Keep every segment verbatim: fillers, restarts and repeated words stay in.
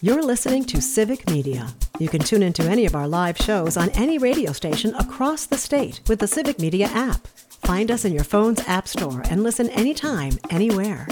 You're listening to Civic Media. You can tune into any of our live shows on any radio station across the state with the Civic Media app. Find us in your phone's app store and listen anytime, anywhere.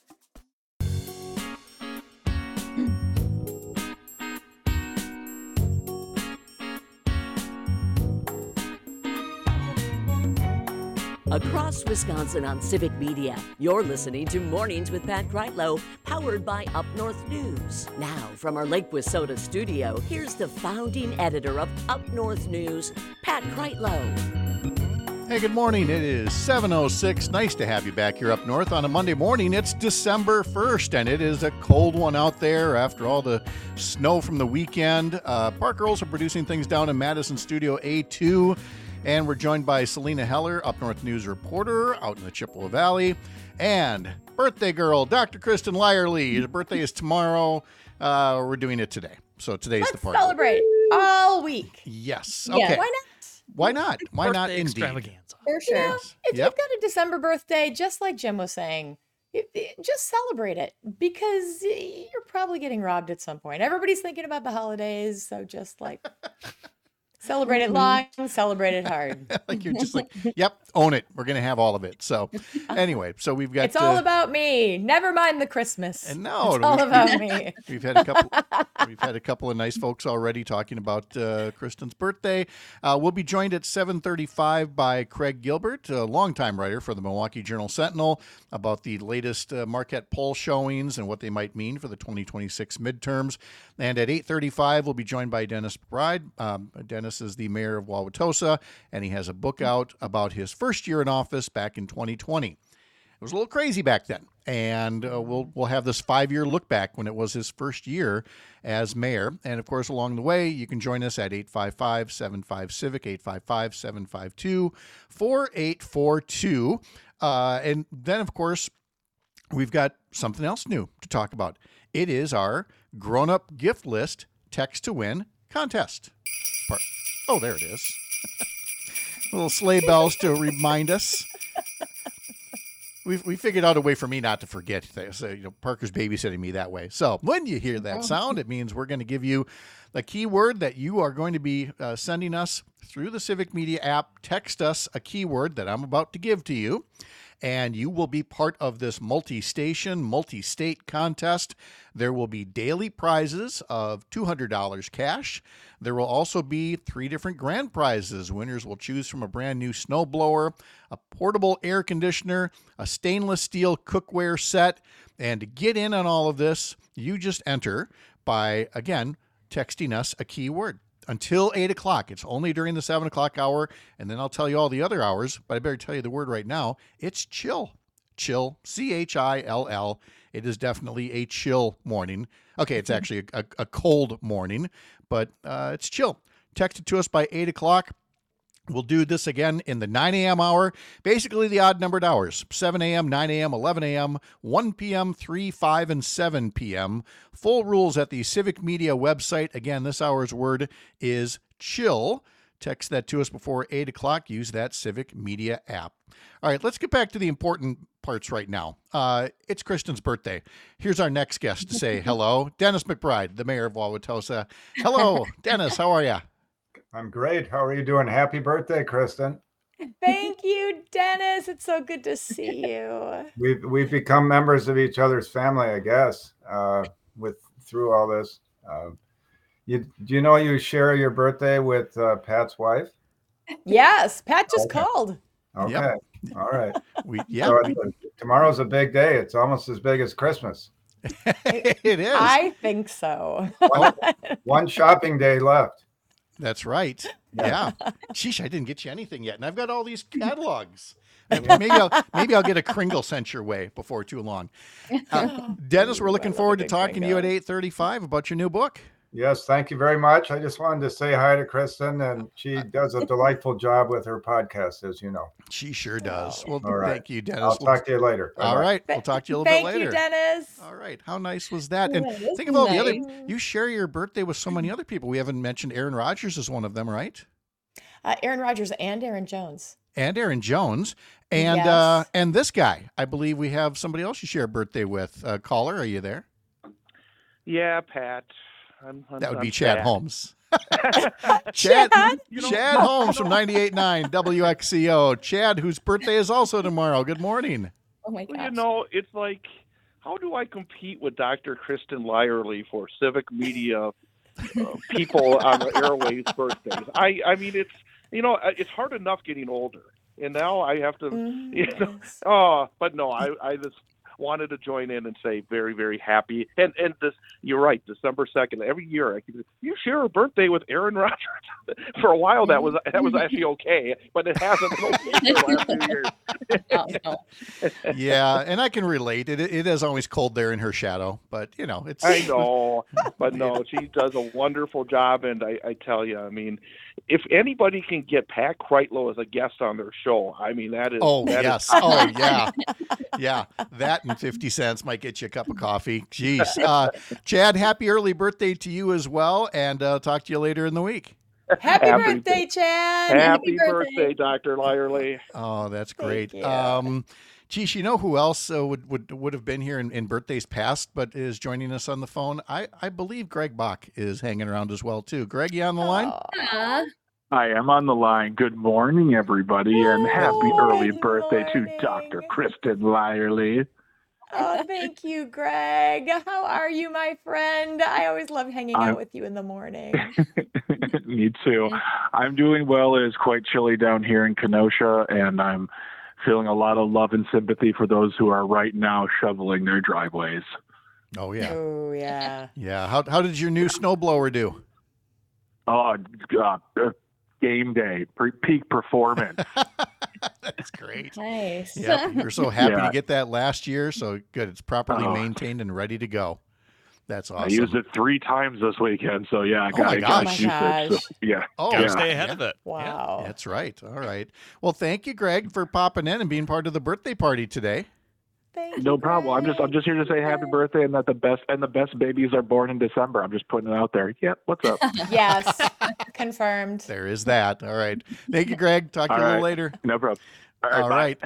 Across Wisconsin on Civic Media, you're listening to Mornings with Pat Kreitlow, powered by Up North News. Now, from our Lake Wissota studio, here's the founding editor of Up North News, Pat Kreitlow. Hey, good morning. It is seven oh six. Nice to have you back here up north on a Monday morning. It's December first, and it is a cold one out there after all the snow from the weekend. Uh, Park Girls are producing things down in Madison Studio A two. And we're joined by Selena Heller, Up North News reporter out in the Chippewa Valley, and birthday girl, Doctor Kristen Lyerly. Her birthday is tomorrow. Uh, we're doing it today. So today's Let's the party. Celebrate all week. Yes. Yeah, Okay. why not? Why not? Why Birthday not indeed? extravaganza. For sure. Yes. If Yep. you've got a December birthday, just like Jim was saying, it- it- just celebrate it because you're probably getting robbed at some point. Everybody's thinking about the holidays, so just like celebrate it long, celebrate it hard. Like you're just like, yep, own it. We're gonna have all of it. So anyway, so we've got It's all uh, about me. Never mind the Christmas. and no, It's all we- about me. We've had a couple. We've had a couple of nice folks already talking about uh, Kristen's birthday. Uh, we'll be joined at seven thirty-five by Craig Gilbert, a longtime writer for the Milwaukee Journal Sentinel, about the latest uh, Marquette poll showings and what they might mean for the twenty twenty-six midterms. And at eight thirty-five, we'll be joined by Dennis McBride. Um, Dennis is the mayor of Wauwatosa, and he has a book out about his first year in office back in twenty twenty. It was a little crazy back then, and uh, we'll we'll have this five-year look back when it was his first year as mayor. And, of course, along the way, you can join us at eight five five, seven five, CIVIC, eight five five, seven five two, four eight four two. Uh, and then, of course, we've got something else new to talk about. It is our grown-up gift list text to win contest. Part. Oh, there it is. Little sleigh bells to remind us. We've, we figured out a way for me not to forget. So, you know, Parker's babysitting me that way. So when you hear that sound, it means we're going to give you the keyword that you are going to be uh, sending us through the Civic Media app. Text us a keyword that I'm about to give to you, and you will be part of this multi-station, multi-state contest. There will be daily prizes of two hundred dollars cash. There will also be three different grand prizes. Winners will choose from a brand new snowblower, a portable air conditioner, a stainless steel cookware set. And to get in on all of this, you just enter by, again, texting us a keyword. Until eight o'clock. It's only during the seven o'clock hour, and then I'll tell you all the other hours, but I better tell you the word right now. It's chill. Chill. C H I L L. It is definitely a chill morning. Okay, it's actually a, a, a cold morning, but uh, it's chill. Text it to us by eight o'clock. We'll do this again in the nine a.m. hour, basically the odd-numbered hours, seven a.m., nine a.m., eleven a.m., one p.m., three, five, and seven p.m. Full rules at the Civic Media website. Again, this hour's word is chill. Text that to us before eight o'clock. Use that Civic Media app. All right, let's get back to the important parts right now. Uh, it's Kristen's birthday. Here's our next guest to say hello, Dennis McBride, the mayor of Wauwatosa. Hello, Dennis, how are you? I'm great. How are you doing? Happy birthday, Kristen. Thank you, Dennis. It's so good to see you. We've we've become members of each other's family, I guess, uh, with through all this. Uh, you do you know you share your birthday with uh, Pat's wife? Yes, Pat just Okay. called. Okay. Yep. All right. We yeah, So we, it's- tomorrow's a big day. It's almost as big as Christmas. it is. I think so. One, one shopping day left. That's right. Yeah. Sheesh, I didn't get you anything yet, and I've got all these catalogs. Maybe I'll maybe I'll get a Kringle sent your way before too long. Uh, Dennis, we're Ooh, I looking love a forward to good talking to you at Kringle. eight thirty-five about your new book. Yes, thank you very much. I just wanted to say hi to Kristen, and she does a delightful job with her podcast, as you know. She sure does. Well, All right. thank you, Dennis. I'll We'll- talk to you later. all Bye-bye. right, we'll talk to you a little Thank bit later. you, Dennis. All right, how nice was that? And Yeah, think of all the other. nice. You share your birthday with so many other people. We haven't mentioned Aaron Rodgers is one of them, right? Uh, Aaron Rodgers and Aaron Jones. And Aaron Jones, and uh, Yes. and this guy. I believe we have somebody else you share a birthday with. Uh, caller, are you there? Yeah, Pat. I'm, I'm, That would I'm be Chad Pat. Holmes. Chad, Chad? You know- Chad Holmes from ninety-eight point nine W X C O. Chad, whose birthday is also tomorrow. Good morning. Oh my Well, gosh. you know, it's like, how do I compete with Doctor Kristen Lyerly for civic media uh, people on the airways birthdays? I, I mean, it's, you know, it's hard enough getting older, and now I have to, Mm, you know, yes. oh, but no, I, I just wanted to join in and say very, very happy. And and this, you're right, December second. Every year, I keep, you share a birthday with Aaron Rodgers. For a while, that was that was actually okay, but it hasn't been okay for the last few years. Oh, no. Yeah, and I can relate. It it is always cold there in her shadow, but you know, it's I know, but no, she does a wonderful job, and I, I tell you, I mean, if anybody can get Pat Kreitlow as a guest on their show, I mean, that is Oh, that is yes. Oh, yeah. Yeah. That and fifty cents might get you a cup of coffee. Jeez. Uh, Chad, happy early birthday to you as well, and uh, talk to you later in the week. Happy, Happy birthday, Chad. happy birthday. birthday, Doctor Lyerly. Oh, that's Thank great. you. Um, geez, you know who else uh, would, would would have been here in, in birthdays past, but is joining us on the phone? I, I believe Greg Bach is hanging around as well, too. Greg, you on the line? Aw. I am on the line. Good morning, everybody, and happy Good early birthday to morning. Doctor Kristen Lyerly. Oh, thank you, Greg. How are you, my friend? I always love hanging I'm- out with you in the morning. Me too. I'm doing well. It is quite chilly down here in Kenosha, and I'm feeling a lot of love and sympathy for those who are right now shoveling their driveways. Oh, yeah. Oh, yeah. Yeah. How, how did your new snowblower do? Oh, uh, uh, game day, pre- peak performance. That's great. Nice. Yeah, you're so happy Yeah. to get that last year. So good. It's properly Oh. maintained and ready to go. That's awesome. I used it three times this weekend, so yeah, I Oh got my to gosh. use Oh my it. So, yeah. Oh, Gotta yeah. stay ahead Yeah. of it. Wow. That's right. All right. Well, thank you, Greg, for popping in and being part of the birthday party today. Thank No you, problem. I'm just I'm Greg. just here to say happy birthday and that the best and the best babies are born in December. I'm just putting it out there. Yep. What's up? Yes, confirmed. There is that. All right. Thank you, Greg. Talk to you All a little right. later. No problem. All right. All bye. right.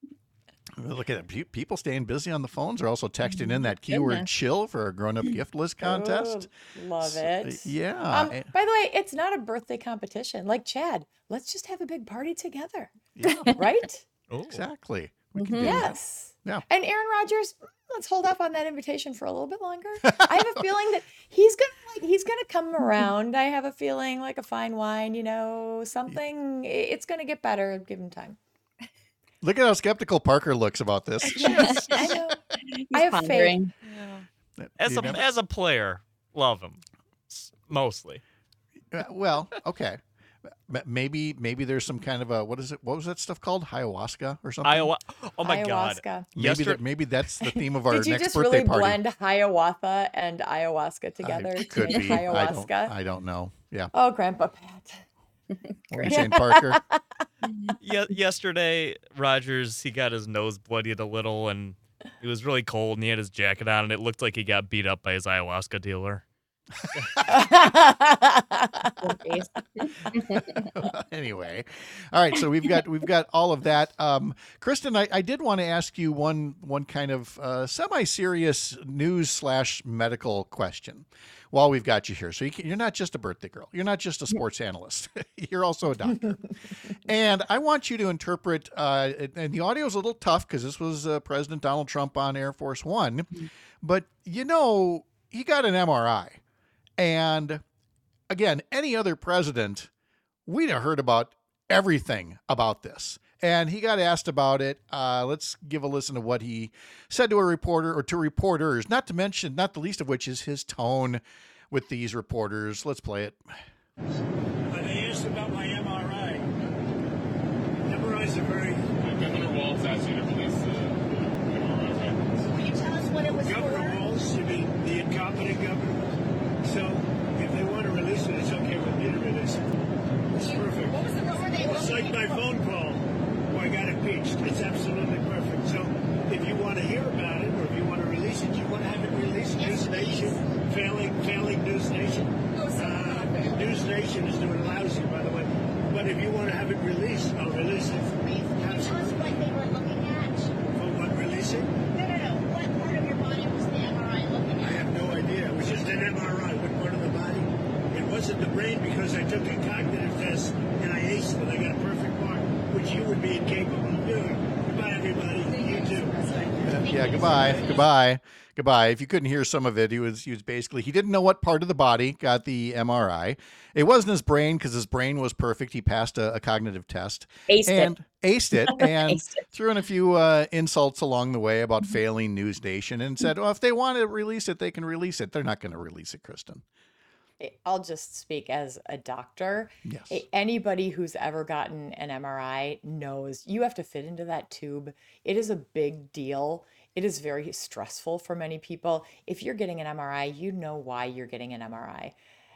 Look at it. Pe- People staying busy on the phones are also texting in that keyword Goodness. chill for a grown up gift list contest. Oh, love So, it. Yeah. Um, eh, by the way, it's not a birthday competition. Like Chad, let's just have a big party together, yeah, right? Oh. exactly. We can Mhm. do that. Yes. Yeah. And Aaron Rodgers, let's hold off on that invitation for a little bit longer. I have a feeling that he's gonna like he's gonna come around. I have a feeling like a fine wine, you know, something. i- It's gonna get better. Give him time. Look at how skeptical Parker looks about this. Yes, I know. He's I have faith. pondering. As You a never- as a player, love him S- mostly. Uh, well, okay. M- Maybe maybe there's some kind of a what is it? What was that stuff called? Ayahuasca or something? Iowa. Oh my god. Ayahuasca. Maybe Yesterday- that, maybe that's the theme of our Did you next just birthday really party. blend Hiawatha and ayahuasca together I, to could make be. I don't. ayahuasca? I don't know. Yeah. Oh, Grandpa Pat. What are you saying, Parker? Ye- yesterday, Rogers he got his nose bloodied a little, and it was really cold, and he had his jacket on, and it looked like he got beat up by his ayahuasca dealer. Poor face. Anyway, all right. So we've got we've got all of that. Um, Kristen, I, I did want to ask you one one kind of uh, semi-serious news slash medical question. While we've got you here, so you can, you're not just a birthday girl. You're not just a sports analyst. You're also a doctor. And I want you to interpret. Uh, and the audio is a little tough because this was uh, President Donald Trump on Air Force One, but you know he got an M R I, and again, any other president, we'd have heard about everything about this. And he got asked about it. Uh, let's give a listen to what he said to a reporter or to reporters, not to mention, not the least of which is his tone with these reporters. Let's play it. When they asked about my M R I, M R Is are very... Governor Walz asked you to release the M R I records. Will you tell us what it was Governor for? Walz, you mean the incompetent governor? So, if they want to release it, it's okay with me to release it. It's perfect. What was the number they It's like my phone call where I got impeached. It's absolutely perfect. So, if you want to hear about it, or if you want to release it, you want to have it released. News Nation, failing, failing News Nation. Uh, News Nation is doing lousy, by the way. But if you want to have it released, I'll release it. Tell us what they were looking at. For what releasing? No, no, no. What part of your body was the M R I looking at? I have no idea. It was just wasn't the brain because I took a cognitive test and I aced it. I got a perfect mark, which you would be incapable of doing. Goodbye, everybody. You too. Yeah, yeah, goodbye, goodbye, goodbye. If you couldn't hear some of it, he was he was basically he didn't know what part of the body got the M R I. It wasn't his brain because his brain was perfect. He passed a, a cognitive test Aced and it. aced it, and Aced it. threw in a few uh, insults along the way about failing News Nation, and said, "Well, if they want to release it, they can release it. They're not going to release it, Kristen." I'll just speak as a doctor. Yes. A- Anybody who's ever gotten an M R I knows you have to fit into that tube. It is a big deal. It is very stressful for many people. If you're getting an M R I, you know why you're getting an M R I.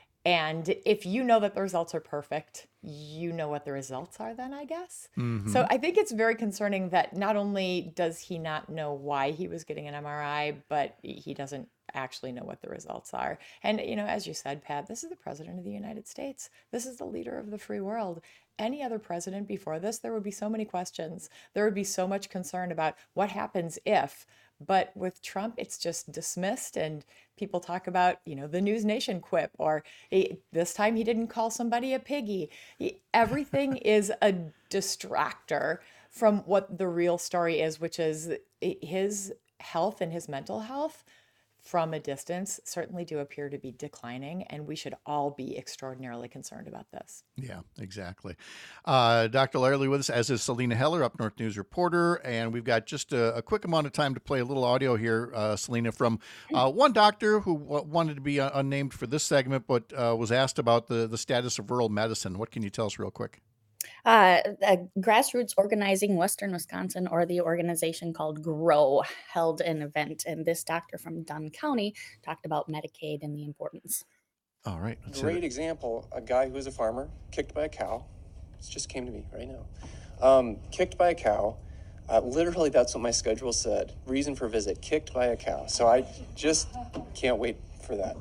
And if you know that the results are perfect, you know what the results are then, I guess. Mhm. So I think it's very concerning that not only does he not know why he was getting an M R I, but he doesn't actually know what the results are. And, you know, as you said, Pat, this is the president of the United States. This is the leader of the free world. Any other president before this, there would be so many questions. There would be so much concern about what happens if. But with Trump, it's just dismissed, and people talk about, you know, the News Nation quip, or eh, this time he didn't call somebody a piggy. Eh, Everything is a distractor from what the real story is, which is eh, his health and his mental health from a distance certainly do appear to be declining, and we should all be extraordinarily concerned about this. Yeah, exactly. Uh, Doctor Larley with us, as is Selena Heller, Up North News reporter, and we've got just a, a quick amount of time to play a little audio here, uh, Selena, from uh, one doctor who w- wanted to be uh, unnamed for this segment, but uh, was asked about the, the status of rural medicine. What can you tell us real quick? Uh, a grassroots organizing Western Wisconsin, or the organization called GROW, held an event, and this doctor from Dunn County talked about Medicaid and the importance. All right. let's hit Great it. example, a guy who was a farmer, kicked by a cow. This just came to me right now. Um, kicked by a cow. Uh, literally, that's what my schedule said. Reason for visit, kicked by a cow. So I just can't wait for that.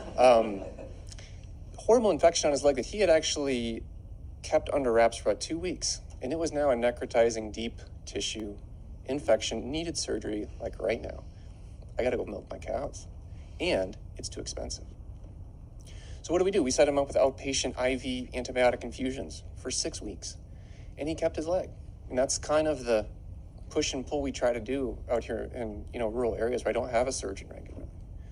Um, horrible infection on his leg that he had actually kept under wraps for about two weeks. And it was now a necrotizing deep tissue infection, needed surgery like right now. I got to go milk my cows. And it's too expensive. So what do we do? We set him up with outpatient I V antibiotic infusions for six weeks. And he kept his leg. And that's kind of the push and pull we try to do out here in, you know, rural areas where I don't have a surgeon regularly.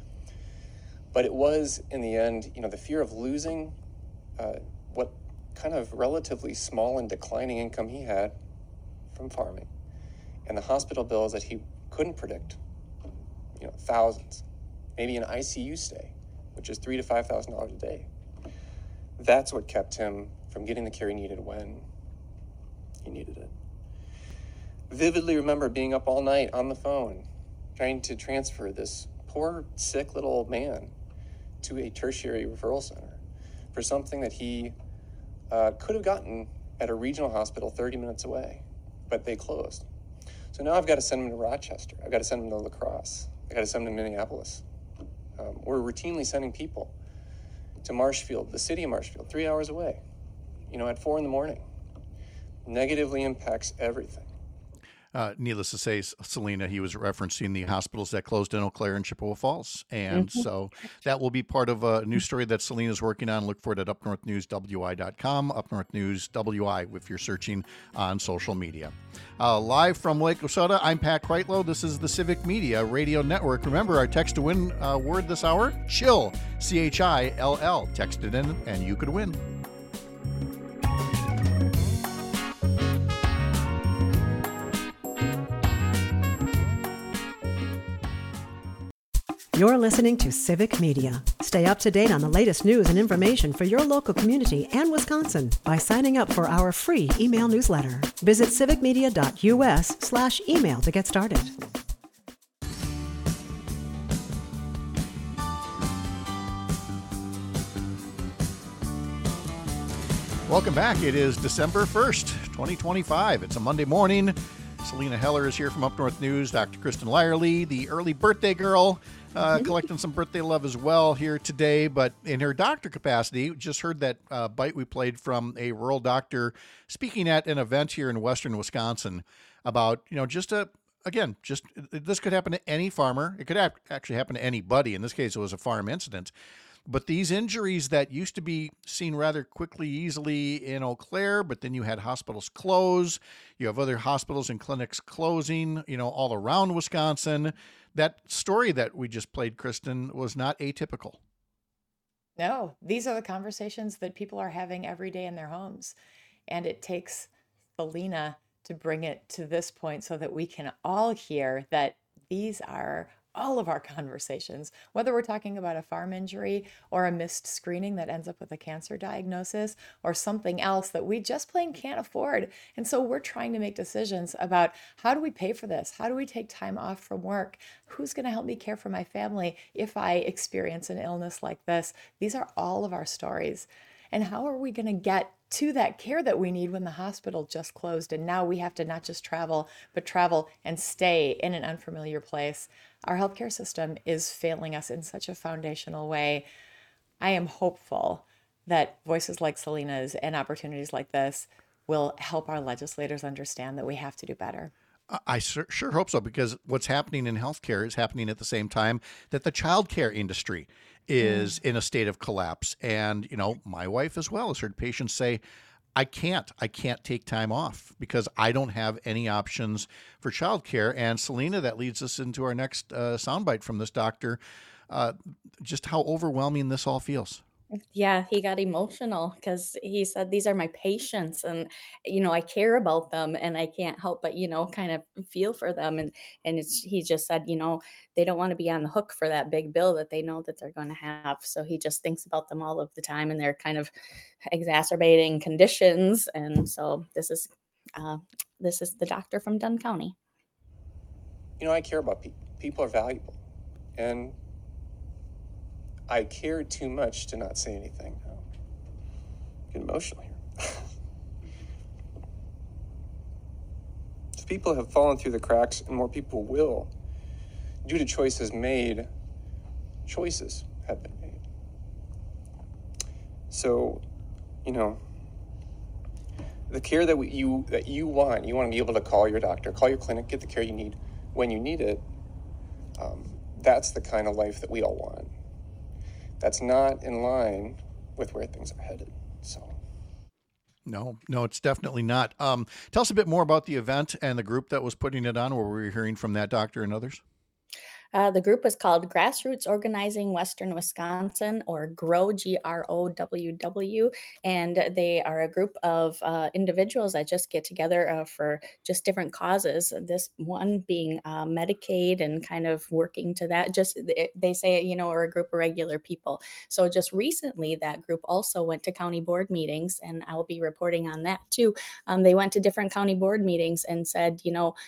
But it was, in the end, you know, the fear of losing uh, what kind of relatively small and declining income he had from farming, and the hospital bills that he couldn't predict, you know, thousands, maybe an I C U stay, which is three to five thousand dollars a day. That's what kept him from getting the care he needed when he needed it. Vividly remember being up all night on the phone, trying to transfer this poor, sick little old man to a tertiary referral center for something that he uh, could have gotten at a regional hospital thirty minutes away, but they closed. So now I've got to send him to Rochester. I've got to send him to La Crosse. I've got to send him to Minneapolis. Um, we're routinely sending people to Marshfield, the city of Marshfield, three hours away, you know, at four in the morning. Negatively impacts everything. Uh, needless to say, Selena, he was referencing the hospitals that closed in Eau Claire and Chippewa Falls. And Mhm. so that will be part of a new story that Selena's working on. Look for it at up north news w i dot com, Up North News W I, if you're searching on social media. Uh, live from Lake Osota, I'm Pat Kreitlow. This is the Civic Media Radio Network. Remember, our text to win uh, word this hour, CHILL, C H I L L. Text it in and you could win. You're listening to Civic Media. Stay up to date on the latest news and information for your local community and Wisconsin by signing up for our free email newsletter. Visit civicmedia.us slash email to get started. Welcome back. It is December first, twenty twenty-five. It's a Monday morning. Selena Heller is here from Up North News. Doctor Kristen Lyerly, the early birthday girl, uh, collecting some birthday love as well here today. But in her doctor capacity, just heard that uh, bite we played from a rural doctor speaking at an event here in western Wisconsin about, you know, just a, again, just this could happen to any farmer. It could actually happen to anybody. In this case, it was a farm incident. But these injuries that used to be seen rather quickly, easily in Eau Claire, but then you had hospitals close. You have other hospitals and clinics closing, you know, all around Wisconsin. That story that we just played, Kristen, was not atypical. No, these are the conversations that people are having every day in their homes. And it takes Selena to bring it to this point so that we can all hear that these are all of our conversations, whether we're talking about a farm injury or a missed screening that ends up with a cancer diagnosis or something else that we just plain can't afford. And so we're trying to make decisions about how do we pay for this? How do we take time off from work? Who's going to help me care for my family if I experience an illness like this? These are all of our stories. And how are we going to get to that care that we need when the hospital just closed and now we have to not just travel, but travel and stay in an unfamiliar place? Our healthcare system is failing us in such a foundational way. I am hopeful that voices like Selena's and opportunities like this will help our legislators understand that we have to do better. I sure, sure hope so, because what's happening in healthcare is happening at the same time that the childcare industry is mm. in a state of collapse. And, you know, my wife as well has heard patients say, I can't, I can't take time off because I don't have any options for childcare. And Selena, that leads us into our next uh, soundbite from this doctor, uh, just how overwhelming this all feels. Yeah, he got emotional because he said, these are my patients and, you know, I care about them and I can't help but, you know, kind of feel for them. And, and it's, he just said, you know, they don't want to be on the hook for that big bill that they know that they're going to have. So he just thinks about them all of the time and they're kind of exacerbating conditions. And so this is, uh, this is the doctor from Dunn County. You know, I care about people. People are valuable. And I care too much to not say anything. I'm getting emotional here. So people have fallen through the cracks, and more people will. Due to choices made, choices have been made. So, you know, the care that we, you that you want, you want to be able to call your doctor, call your clinic, get the care you need when you need it. Um, that's the kind of life that we all want. That's not in line with where things are headed. So, no, no, it's definitely not. Um, tell us a bit more about the event and the group that was putting it on, where we were hearing from that doctor and others. Uh, the group was called Grassroots Organizing Western Wisconsin, or GROW, G R O W W, and they are a group of uh, individuals that just get together uh, for just different causes. This one being uh, Medicaid and kind of working to that. Just they say, you know, we're a group of regular people. So just recently, that group also went to county board meetings, and I'll be reporting on that too. Um, they went to different county board meetings and said, you know,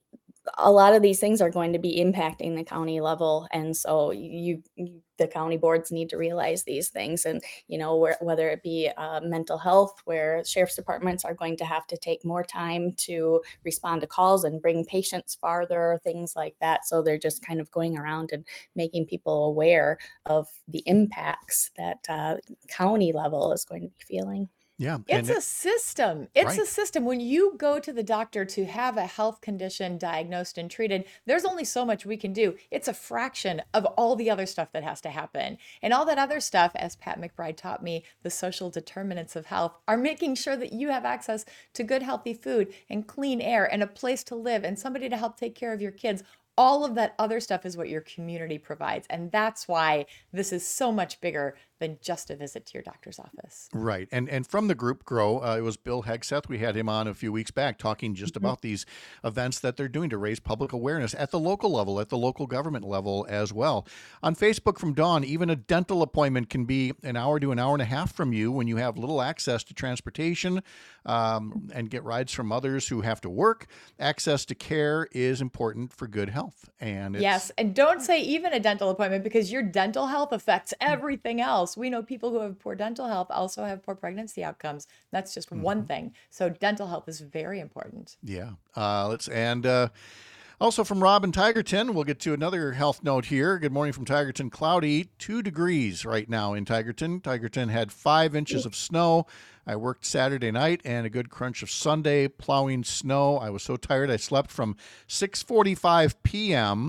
a lot of these things are going to be impacting the county level. And so you, you the county boards need to realize these things. And, you know, where, whether it be uh, mental health, where sheriff's departments are going to have to take more time to respond to calls and bring patients farther, things like that. So they're just kind of going around and making people aware of the impacts that uh, county level is going to be feeling. Yeah. It's a system. It's Right. a system. When you go to the doctor to have a health condition diagnosed and treated, there's only so much we can do. It's a fraction of all the other stuff that has to happen. And all that other stuff, as Pat McBride taught me, the social determinants of health are making sure that you have access to good, healthy food and clean air and a place to live and somebody to help take care of your kids. All of that other stuff is what your community provides. And that's why this is so much bigger than just a visit to your doctor's office. Right. And and from the group GROW, uh, it was Bill Hegseth. We had him on a few weeks back talking just Mm-hmm. about these events that they're doing to raise public awareness at the local level, at the local government level as well. On Facebook from Dawn, even a dental appointment can be an hour to an hour and a half from you when you have little access to transportation um, and get rides from others who have to work. Access to care is important for good health. And it's, Yes. And don't say even a dental appointment, because your dental health affects everything else. We know people who have poor dental health also have poor pregnancy outcomes. That's just one thing. So dental health is very important. Yeah. Uh, let's and uh, also from Rob in Tigerton, we'll get to another health note here. Good morning from Tigerton. Cloudy, two degrees right now in Tigerton. Tigerton had five inches of snow. I worked Saturday night and a good crunch of Sunday plowing snow. I was so tired I slept from six forty-five p.m.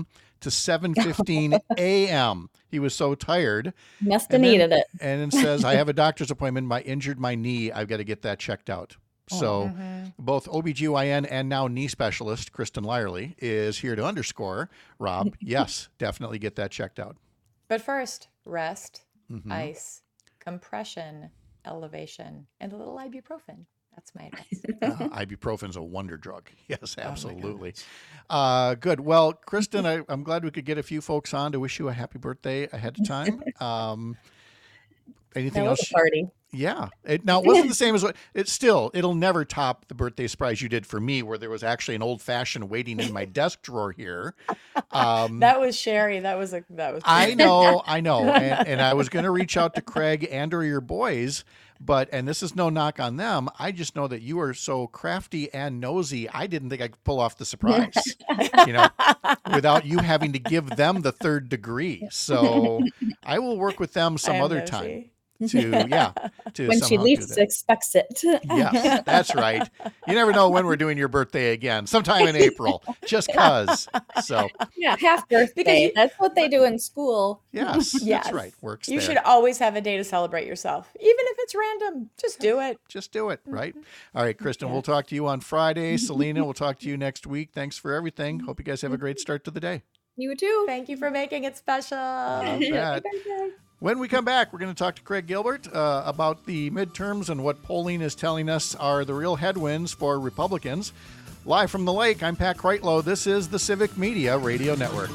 to seven fifteen a.m. He was so tired. Must have And then- needed it. And then says, I have a doctor's appointment. My injured my knee. I've got to get that checked out. So both O B G Y N and now knee specialist Kristen Lyerly is here to underscore, Rob, yes, definitely get that checked out. But first, rest, Mhm. ice, compression, elevation, and a little ibuprofen. That's my advice. Uh, ibuprofen's a wonder drug. Yes, Oh my absolutely. uh, good. Well, Kristen, I, I'm glad we could get a few folks on to wish you a happy birthday ahead of time. Um, anything That was else? a party. Yeah. It, now, it wasn't the same as what it's still, it'll never top the birthday surprise you did for me, where there was actually an old fashioned waiting in my desk drawer here. Um, That was Sherry. That was a that was. I know, I know. And, and I was going to reach out to Craig and or your boys, but, and this is no knock on them. I just know that you are so crafty and nosy. I didn't think I could pull off the surprise, you know, without you having to give them the third degree. So I will work with them some I am other nosy. time to, yeah, to When she somehow do least that. expects it. Yes, that's right. You never know when we're doing your birthday again. Sometime in April, just cause. So Yeah, half birthday. you- That's what they do in school. yes, Yes. that's right. Works You there. should always have a day to celebrate yourself, even if it's random. Just do it. Just do it, right? All right, Kristen, we'll talk to you on Friday. Selena, we'll talk to you next week. Thanks for everything. Hope you guys have a great start to the day. You too. Thank you for making it special. You bet. When we come back, we're going to talk to Craig Gilbert uh, about the midterms and what polling is telling us are the real headwinds for Republicans. Live from the lake, I'm Pat Kreitlow. This is the Civic Media Radio Network.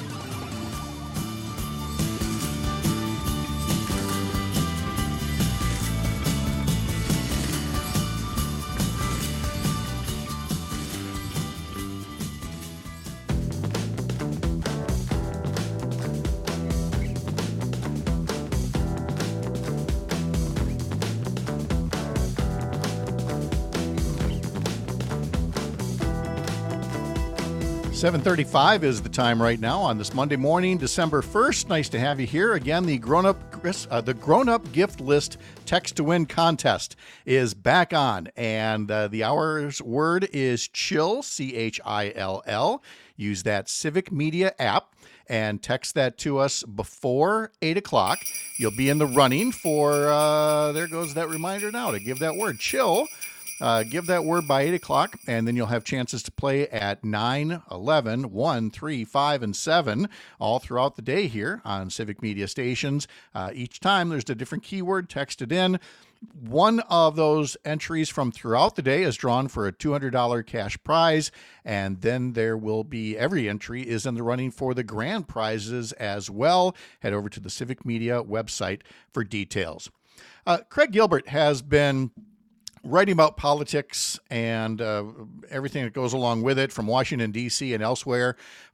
seven thirty-five is the time right now on this Monday morning, December first. Nice to have you here. Again, the grown-up uh, the grown-up gift list text to win contest is back on, and uh, the hour's word is chill, C H I L L. Use that Civic Media app and text that to us before eight o'clock. You'll be in the running for, uh, there goes that reminder now to give that word, chill. Uh, give that word by eight o'clock, and then you'll have chances to play at nine, eleven, one, three, five, and seven all throughout the day here on Civic Media stations. Uh, each time there's a different keyword texted in. One of those entries from throughout the day is drawn for a two hundred dollars cash prize, and then there will be, every entry is in the running for the grand prizes as well. Head over to the Civic Media website for details. Uh, Craig Gilbert has been writing about politics and uh, everything that goes along with it from Washington, D C and elsewhere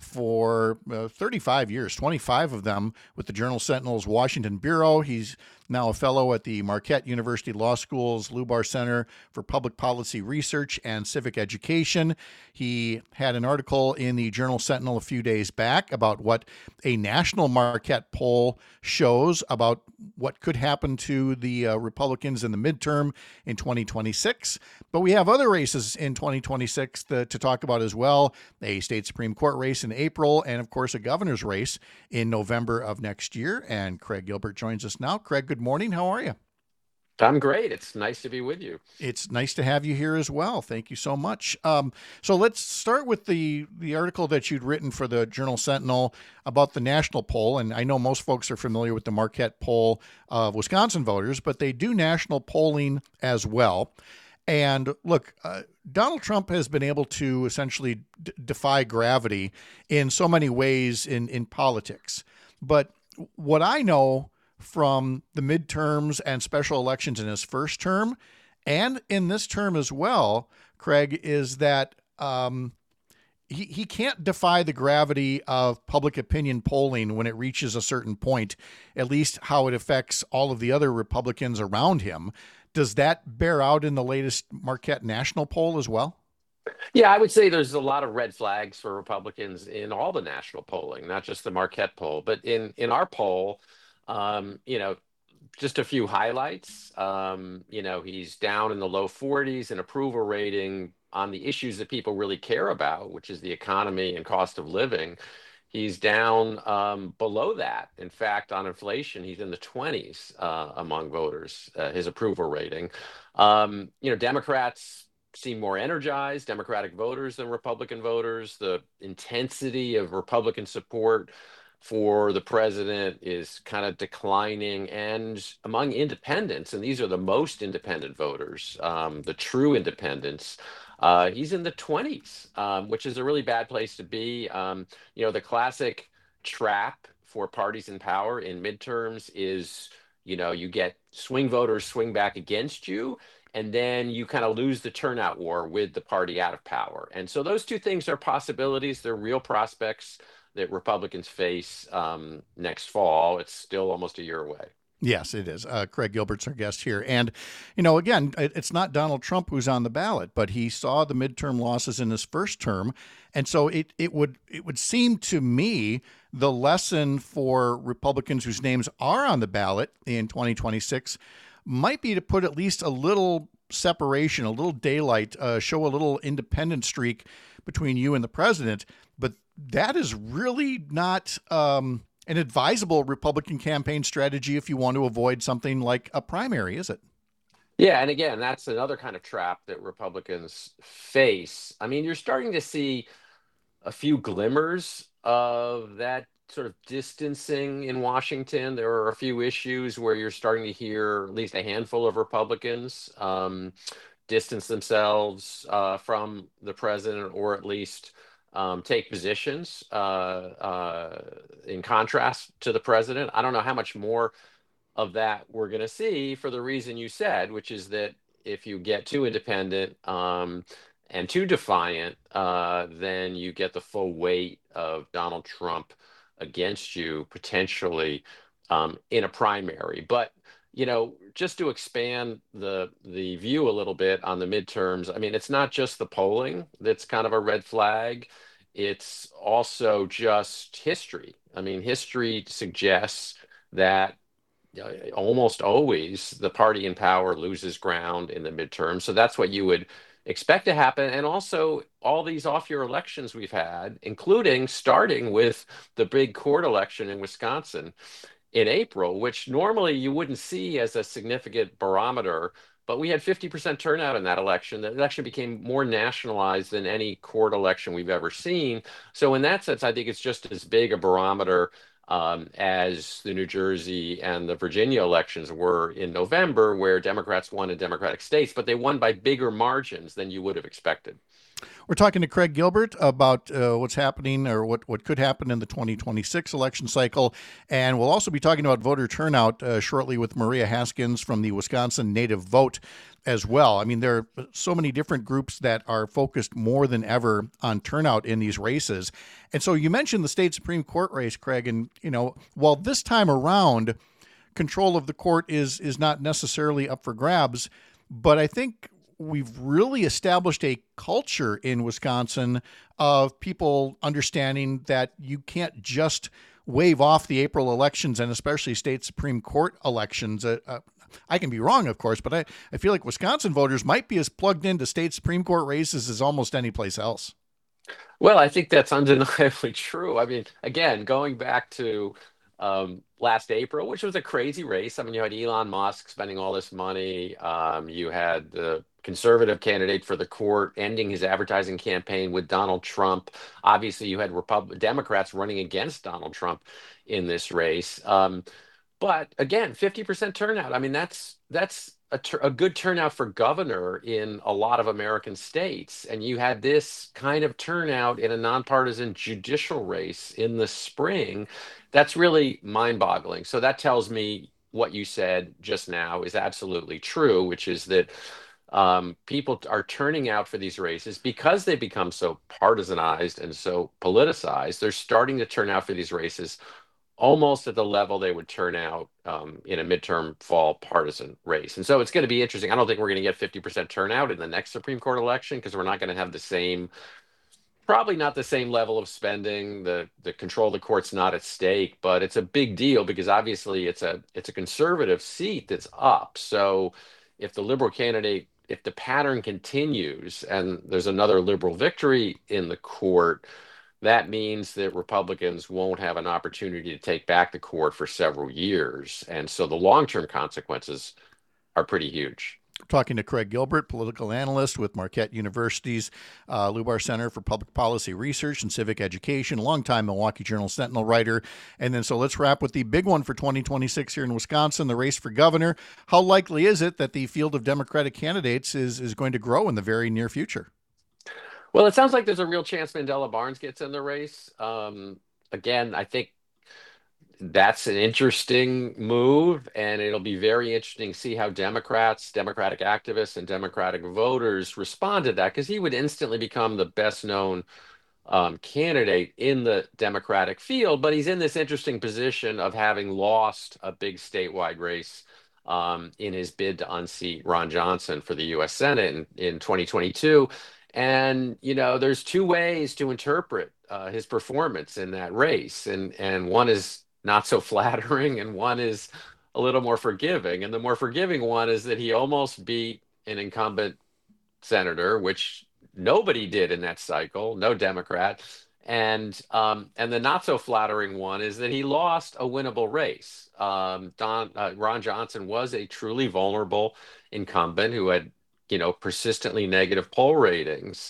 for uh, thirty-five years, twenty-five of them with the Journal-Sentinel's Washington Bureau. He's now a fellow at the Marquette University Law School's Lubar Center for Public Policy Research and Civic Education. He had an article in the Journal-Sentinel a few days back about what a national Marquette poll shows about what could happen to the uh, Republicans in the midterm in twenty twenty-six. But we have other races in twenty twenty-six to, to talk about as well. A state Supreme Court race in April, and of course a governor's race in November of next year. And Craig Gilbert joins us now. Craig, good morning. How are you? I'm great. It's nice to be with you. It's nice to have you here as well. Thank you so much. Um, so let's start with the, the article that you'd written for the Journal-Sentinel about the national poll. And I know most folks are familiar with the Marquette poll of Wisconsin voters, but they do national polling as well. And look, uh, Donald Trump has been able to essentially d- defy gravity in so many ways in, in politics. But what I know from the midterms and special elections in his first term and in this term as well, Craig, is that um, he, he can't defy the gravity of public opinion polling when it reaches a certain point, at least how it affects all of the other Republicans around him. Does that bear out in the latest Marquette national poll as well? Yeah, I would say there's a lot of red flags for Republicans in all the national polling, not just the Marquette poll, but in, in our poll, Um, you know, just a few highlights. Um, you know, he's down in the low forties in approval rating on the issues that people really care about, which is the economy and cost of living. He's down um, below that. In fact, on inflation, he's in the twenties uh, among voters, uh, his approval rating. Um, you know, Democrats seem more energized, Democratic voters than Republican voters. The intensity of Republican support for the president is kind of declining. And among independents, and these are the most independent voters, um, the true independents, uh, he's in the twenties, um, which is a really bad place to be. Um, you know, the classic trap for parties in power in midterms is, you know, you get swing voters swing back against you, and then you kind of lose the turnout war with the party out of power. And so those two things are possibilities. They're real prospects that Republicans face um, next fall. It's still almost a year away. Yes, it is. Uh, Craig Gilbert's our guest here. And, you know, again, it, it's not Donald Trump who's on the ballot, but he saw the midterm losses in his first term. And so it, it would it would seem to me the lesson for Republicans whose names are on the ballot in twenty twenty-six might be to put at least a little separation, a little daylight, uh, show a little independent streak between you and the president. But that is really not um, an advisable Republican campaign strategy if you want to avoid something like a primary, is it? Yeah, and again, that's another kind of trap that Republicans face. I mean, you're starting to see a few glimmers of that sort of distancing in Washington. There are a few issues where you're starting to hear at least a handful of Republicans um, distance themselves uh, from the president, or at least um, take positions uh, uh, in contrast to the president. I don't know how much more of that we're going to see, for the reason you said, which is that if you get too independent um, and too defiant, uh, then you get the full weight of Donald Trump against you potentially um, in a primary. But, you know, just to expand the the view a little bit on the midterms, I mean, it's not just the polling that's kind of a red flag. It's also just history. I mean, history suggests that almost always the party in power loses ground in the midterm. So that's what you would expect to happen. And also all these off-year elections we've had, including starting with the big court election in Wisconsin in April, which normally you wouldn't see as a significant barometer, but we had fifty percent turnout in that election. The election became more nationalized than any court election we've ever seen. So in that sense, I think it's just as big a barometer Um, as the New Jersey and the Virginia elections were in November, where Democrats won in Democratic states, but they won by bigger margins than you would have expected. We're talking to Craig Gilbert about uh, what's happening, or what, what could happen in the twenty twenty-six election cycle. And we'll also be talking about voter turnout uh, shortly with Maria Haskins from the Wisconsin Native Vote as well. I mean, there are so many different groups that are focused more than ever on turnout in these races. And so you mentioned the state Supreme Court race, Craig, and, you know, while this time around control of the court is is not necessarily up for grabs, but I think we've really established a culture in Wisconsin of people understanding that you can't just wave off the April elections, and especially state Supreme Court elections. Uh, uh, I can be wrong, of course, but I, I feel like Wisconsin voters might be as plugged into state Supreme Court races as almost any place else. Well, I think that's undeniably true. I mean, again, going back to um, last April, which was a crazy race. I mean, you had Elon Musk spending all this money. Um, you had the conservative candidate for the court ending his advertising campaign with Donald Trump. Obviously, you had Repub- Democrats running against Donald Trump in this race. Um, but again, fifty percent turnout. I mean, that's that's a, tur- a good turnout for governor in a lot of American states. And you had this kind of turnout in a nonpartisan judicial race in the spring. That's really mind-boggling. So that tells me what you said just now is absolutely true, which is that um, people are turning out for these races because they become so partisanized and so politicized. They're starting to turn out for these races almost at the level they would turn out um, in a midterm fall partisan race. And so it's going to be interesting. I don't think we're going to get fifty percent turnout in the next Supreme Court election, because we're not going to have the same, probably not the same level of spending. The the control of the court's not at stake, but it's a big deal because obviously it's a it's a conservative seat that's up. So if the liberal candidate, if the pattern continues and there's another liberal victory in the court, that means that Republicans won't have an opportunity to take back the court for several years. And so the long-term consequences are pretty huge. Talking to Craig Gilbert, political analyst with Marquette University's uh, Lubar Center for Public Policy Research and Civic Education, longtime Milwaukee Journal Sentinel writer. And then so let's wrap with the big one for twenty twenty-six here in Wisconsin, the race for governor. How likely is it that the field of Democratic candidates is, is going to grow in the very near future? Well, it sounds like there's a real chance Mandela Barnes gets in the race. Um, again, I think that's an interesting move, and it'll be very interesting to see how Democrats, Democratic activists, and Democratic voters respond to that, because he would instantly become the best known um, candidate in the Democratic field. But he's in this interesting position of having lost a big statewide race um, in his bid to unseat Ron Johnson for the U S Senate in, in twenty twenty-two. And, you know, there's two ways to interpret uh, his performance in that race. And, and one is not so flattering, and one is a little more forgiving. And the more forgiving one is that he almost beat an incumbent senator, which nobody did in that cycle, no Democrat. And um, and the not so flattering one is that he lost a winnable race. Um, Don uh, Ron Johnson was a truly vulnerable incumbent who had, you know, persistently negative poll ratings,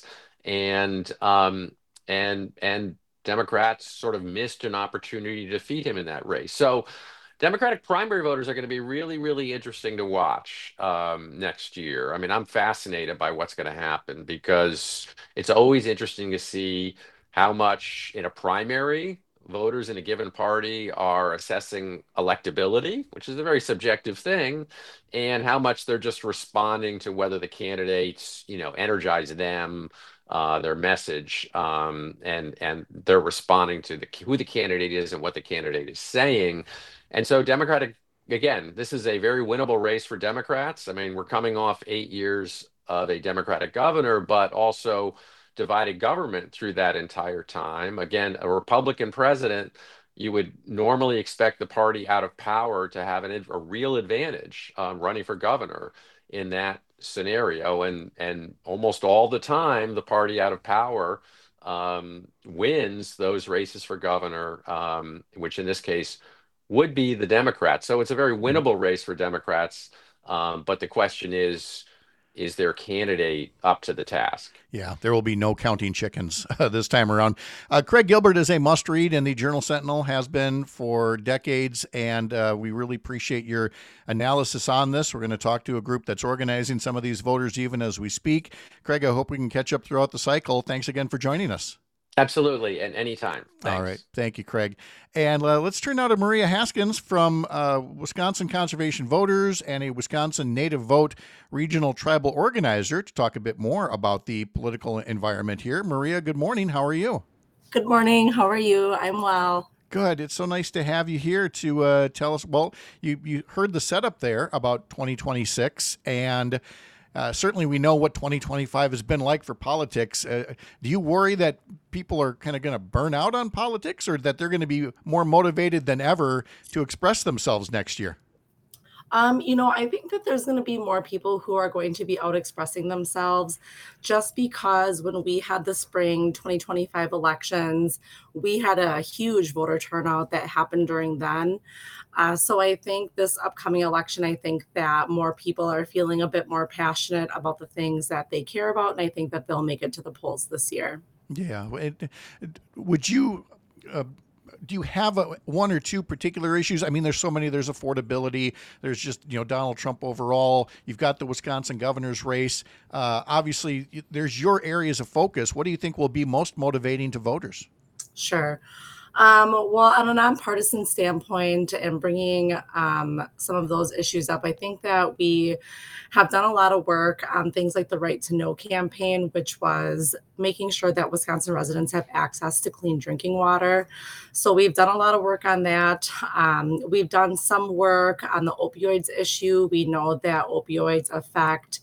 and um, and and Democrats sort of missed an opportunity to defeat him in that race. So Democratic primary voters are going to be really, really interesting to watch um, next year. I mean, I'm fascinated by what's going to happen, because it's always interesting to see how much in a primary voters in a given party are assessing electability, which is a very subjective thing, and how much they're just responding to whether the candidates, you know, energize them, uh, their message, um, and and they're responding to the, who the candidate is and what the candidate is saying. And so Democratic, again, this is a very winnable race for Democrats. I mean, we're coming off eight years of a Democratic governor, but also divided government through that entire time. Again, a Republican president, you would normally expect the party out of power to have an, a real advantage um, running for governor in that scenario. And, and almost all the time, the party out of power um, wins those races for governor, um, which in this case would be the Democrats. So it's a very winnable race for Democrats. Um, but the question is, is their candidate up to the task? Yeah, there will be no counting chickens uh, this time around. Uh, Craig Gilbert is a must-read, and the Journal Sentinel has been for decades, and uh, we really appreciate your analysis on this. We're going to talk to a group that's organizing some of these voters even as we speak. Craig, I hope we can catch up throughout the cycle. Thanks again for joining us. Absolutely, and anytime. Thanks. All right. Thank you, Craig. And uh, let's turn now to Maria Haskins from uh, Wisconsin Conservation Voters and a Wisconsin Native Vote regional tribal organizer to talk a bit more about the political environment here. Maria, good morning. How are you? Good morning. How are you? I'm well. Good. It's so nice to have you here to uh, tell us. Well, you, you heard the setup there about twenty twenty-six, and Uh, certainly we know what twenty twenty-five has been like for politics. Uh, do you worry that people are kind of going to burn out on politics, or that they're going to be more motivated than ever to express themselves next year? Um, you know, I think that there's going to be more people who are going to be out expressing themselves, just because when we had the spring twenty twenty-five elections, we had a huge voter turnout that happened during then. Uh, so I think this upcoming election, I think that more people are feeling a bit more passionate about the things that they care about, and I think that they'll make it to the polls this year. Yeah. It, it, would you... Uh, Do you have a, one or two particular issues? I mean, there's so many. There's affordability. There's just, you know, Donald Trump overall. You've got the Wisconsin governor's race. Uh, obviously, there's your areas of focus. What do you think will be most motivating to voters? Sure. Um, well, on a nonpartisan standpoint and bringing um, some of those issues up, I think that we have done a lot of work on things like the Right to Know campaign, which was making sure that Wisconsin residents have access to clean drinking water. So we've done a lot of work on that. Um, we've done some work on the opioids issue. We know that opioids affect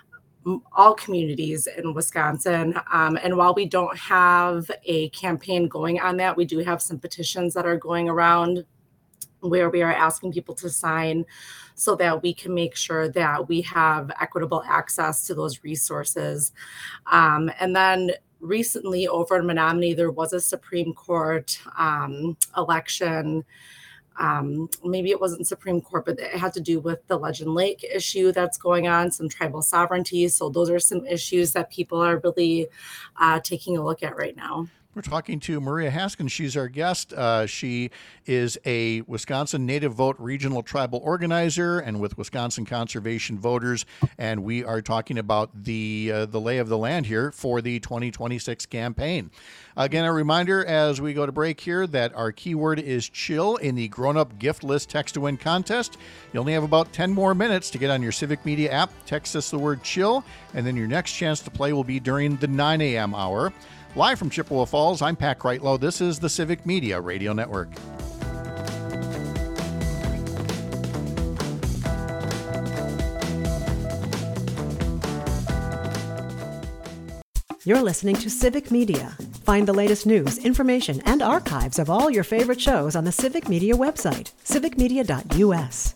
all communities in Wisconsin. Um, and while we don't have a campaign going on that, we do have some petitions that are going around where we are asking people to sign so that we can make sure that we have equitable access to those resources. Um, and then recently over in Menominee, there was a Supreme Court um, election. Um, maybe it wasn't Supreme Court, but it had to do with the Legend Lake issue that's going on, some tribal sovereignty. So those are some issues that people are really uh, taking a look at right now. We're talking to Maria Haskins. She's our guest. Uh, she is a Wisconsin Native Vote Regional Tribal Organizer and with Wisconsin Conservation Voters. And we are talking about the uh, the lay of the land here for the twenty twenty-six campaign. Again, a reminder as we go to break here that our keyword is chill in the grown-up gift list text to win contest. You only have about ten more minutes to get on your Civic Media app. Text us the word chill, and then your next chance to play will be during the nine a.m. hour. Live from Chippewa Falls, I'm Pat Kreitlow. This is the Civic Media Radio Network. You're listening to Civic Media. Find the latest news, information, and archives of all your favorite shows on the Civic Media website, civic media dot u s.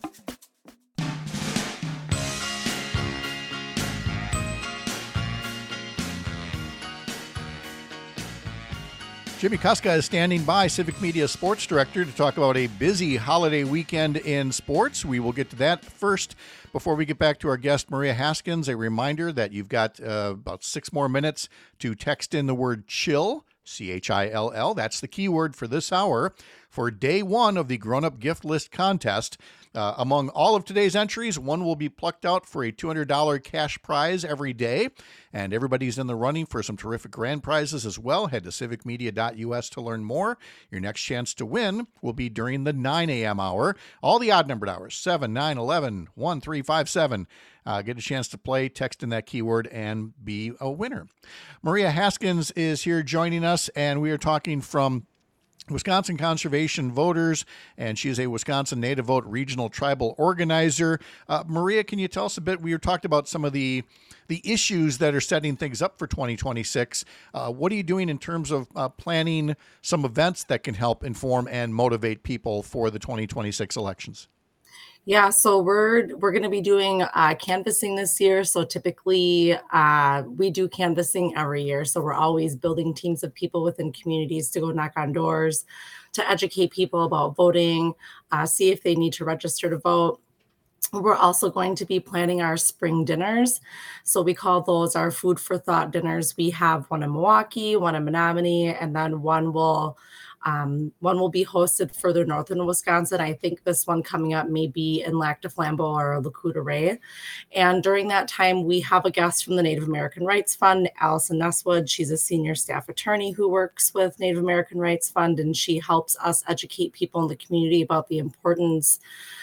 Jimmy Kuska is standing by, Civic Media Sports Director, to talk about a busy holiday weekend in sports. We will get to that first. Before we get back to our guest, Maria Haskins, a reminder that you've got uh, about six more minutes to text in the word chill, C H I L L. That's the keyword for this hour for day one of the Grown Up Gift List contest. Uh, among all of today's entries, one will be plucked out for a two hundred dollars cash prize every day. And everybody's in the running for some terrific grand prizes as well. Head to civic media dot u s to learn more. Your next chance to win will be during the nine a.m. hour. All the odd-numbered hours, seven, nine, eleven, one, three, five, seven. Uh, get a chance to play, text in that keyword, and be a winner. Maria Haskins is here joining us, and we are talking from Wisconsin Conservation Voters, and she is a Wisconsin Native Vote Regional Tribal Organizer. Uh, Maria, can you tell us a bit? We talked about some of the the issues that are setting things up for twenty twenty-six. Uh, what are you doing in terms of uh, planning some events that can help inform and motivate people for the twenty twenty-six elections? Yeah, so we're we're going to be doing uh, canvassing this year. So typically uh, we do canvassing every year. So we're always building teams of people within communities to go knock on doors, to educate people about voting, uh, see if they need to register to vote. We're also going to be planning our spring dinners. So we call those our food for thought dinners. We have one in Milwaukee, one in Menominee, and then one will Um, one will be hosted further north in Wisconsin. I think this one coming up may be in Lac du Flambeau or La Coudre Ray. And during that time, we have a guest from the Native American Rights Fund, Allison Nesswood. She's a senior staff attorney who works with Native American Rights Fund, and she helps us educate people in the community about the importance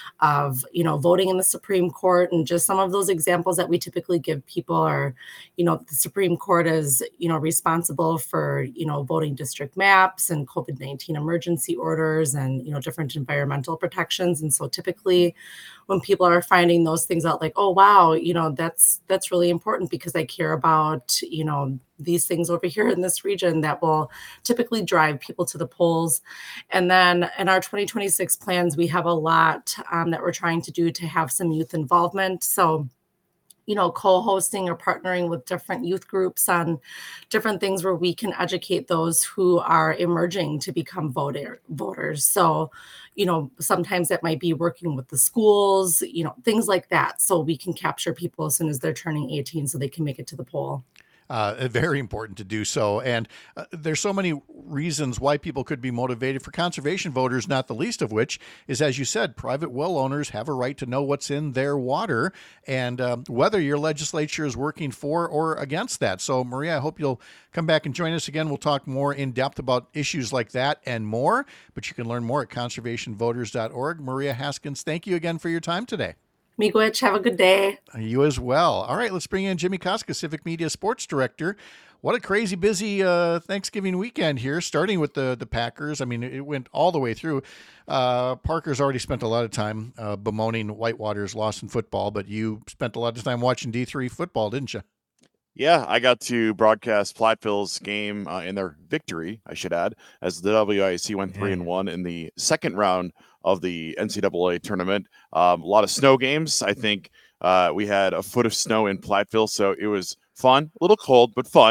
of, you know, voting in the Supreme Court. And just some of those examples that we typically give people are, you know, the Supreme Court is, you know, responsible for, you know, voting district maps and COVID nineteen emergency orders and, you know, different environmental protections. And so typically when people are finding those things out, like, oh, wow, you know, that's, that's really important because I care about, you know, these things over here in this region, that will typically drive people to the polls. And then in our twenty twenty-six plans, we have a lot um, that we're trying to do to have some youth involvement. So, you know, co-hosting or partnering with different youth groups on different things where we can educate those who are emerging to become voter voters. So, you know, sometimes that might be working with the schools, you know, things like that. So we can capture people as soon as they're turning eighteen so they can make it to the poll. Uh, very important to do so. And uh, there's so many reasons why people could be motivated for conservation voters, not the least of which is, as you said, private well owners have a right to know what's in their water and um, whether your legislature is working for or against that. So, Maria, I hope you'll come back and join us again. We'll talk more in depth about issues like that and more, but you can learn more at conservation voters dot org. Maria Haskins, thank you again for your time today. Miigwech, have a good day. You as well. All right, let's bring in Jimmy Kuska, Civic Media Sports Director. What a crazy busy uh, Thanksgiving weekend here, starting with the the Packers. I mean, it went all the way through. Uh, Parker's already spent a lot of time uh, bemoaning Whitewater's loss in football, but you spent a lot of time watching D three football, didn't you? Yeah, I got to broadcast Platteville's game uh, in their victory, I should add, as the W I C went three and one in the second round of the N C double A tournament. Um, a lot of snow games. I think uh, we had a foot of snow in Platteville, so it was fun, a little cold, but fun.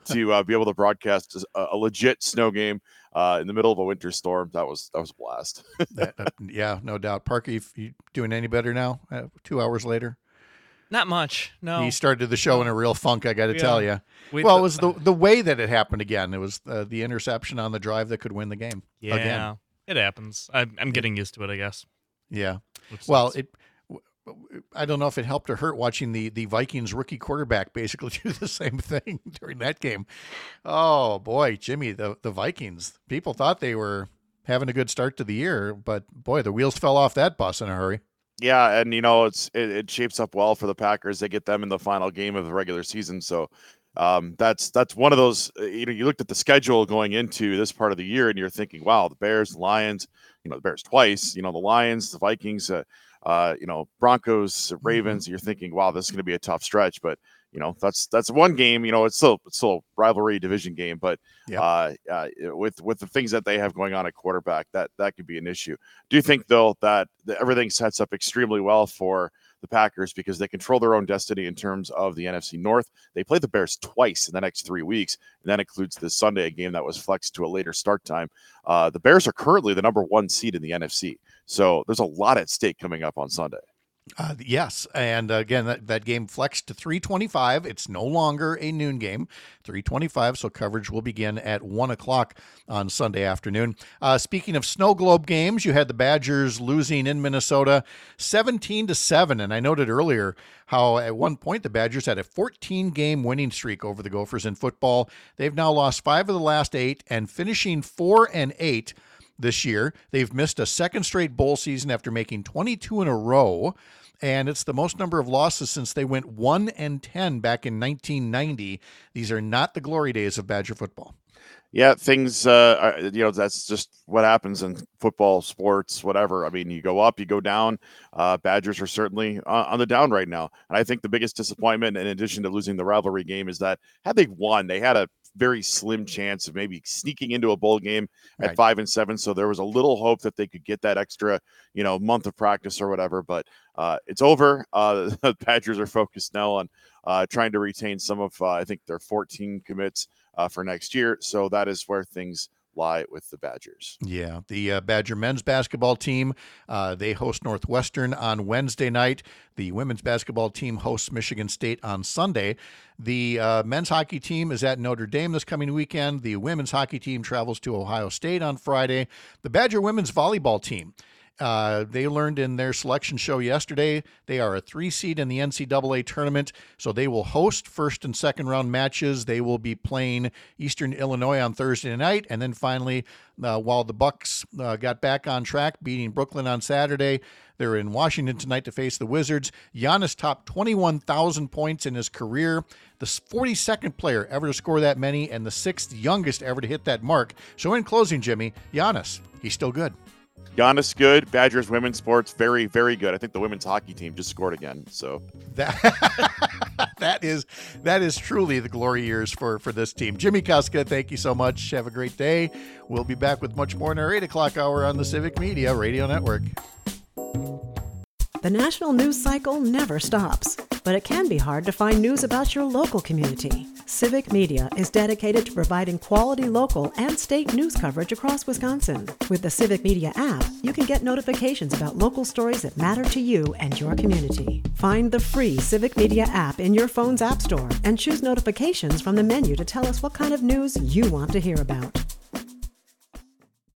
to uh, be able to broadcast a, a legit snow game uh, in the middle of a winter storm. That was that was a blast. that, uh, yeah, no doubt. Parker, you, you doing any better now? Uh, two hours later. Not much. No. He started the show in a real funk, I got to Yeah. tell you. We- Well, it was the the way that it happened again. It was uh, the interception on the drive that could win the game. Yeah, Again. it happens. I'm, I'm getting used to it, I guess. Yeah. Which Well, sucks. it. I don't know if it helped or hurt watching the the Vikings rookie quarterback basically do the same thing during that game. Oh boy, Jimmy, the the Vikings. People thought they were having a good start to the year, but boy, the wheels fell off that bus in a hurry. Yeah, and you know it's it, it shapes up well for the Packers. They get them in the final game of the regular season, so um, that's that's one of those. uh, You know, you looked at the schedule going into this part of the year, and you're thinking, wow, the Bears, the Lions, you know, the Bears twice, you know, the Lions, the Vikings, uh, uh, you know, Broncos, Ravens. You're thinking, wow, this is going to be a tough stretch, but you know, that's that's one game. You know, it's still it's still a rivalry division game, but Yep. uh, uh, with with the things that they have going on at quarterback, that that could be an issue. Do you think though that, that everything sets up extremely well for the Packers because they control their own destiny in terms of the N F C North? They play the Bears twice in the next three weeks, and that includes this Sunday, a game that was flexed to a later start time. Uh, the Bears are currently the number one seed in the N F C, so there's a lot at stake coming up on Sunday. Uh, yes, and uh, again, that, that game flexed to three twenty-five. It's no longer a noon game, three twenty-five, so coverage will begin at one o'clock on Sunday afternoon. Uh, speaking of snow globe games, you had the Badgers losing in Minnesota seventeen to seven, and I noted earlier how at one point the Badgers had a fourteen-game winning streak over the Gophers in football. They've now lost five of the last eight and finishing four and eight this year. They've missed a second straight bowl season after making twenty-two in a row, and it's the most number of losses since they went one and ten back in nineteen ninety. These are not the glory days of Badger football. Yeah, things, uh, are- you know, that's just what happens in football, sports, whatever. I mean, you go up, you go down. Uh, Badgers are certainly on, on the down right now. And I think the biggest disappointment, in addition to losing the rivalry game, is that had they won, they had a very slim chance of maybe sneaking into a bowl game at Right. five and seven. So there was a little hope that they could get that extra, you know, month of practice or whatever. But uh, it's over. Uh, the Badgers are focused now on uh, trying to retain some of, uh, I think, their fourteen commits uh, for next year. So that is where things lie with the Badgers. Yeah, the uh, Badger men's basketball team, uh, they host Northwestern on Wednesday night. The women's basketball team hosts Michigan State on Sunday. The uh, men's hockey team is at Notre Dame this coming weekend. The women's hockey team travels to Ohio State on Friday. The Badger women's volleyball team, Uh, they learned in their selection show yesterday they are a three seed in the N C double A tournament, so they will host first and second round matches. They will be playing Eastern Illinois on Thursday night, and then finally, uh, while the Bucks uh, got back on track, beating Brooklyn on Saturday, they're in Washington tonight to face the Wizards. Giannis topped twenty-one thousand points in his career, the forty-second player ever to score that many, and the sixth youngest ever to hit that mark. So in closing, Jimmy, Giannis, he's still good. Giannis good. Badgers women's sports very, very good. I think the women's hockey team just scored again. So That that is that is truly the glory years for for this team. Jimmy Kuska, thank you so much. Have a great day. We'll be back with much more in our eight o'clock hour on the Civic Media Radio Network. The national news cycle never stops, but it can be hard to find news about your local community. Civic Media is dedicated to providing quality local and state news coverage across Wisconsin. With the Civic Media app, you can get notifications about local stories that matter to you and your community. Find the free Civic Media app in your phone's app store and choose notifications from the menu to tell us what kind of news you want to hear about.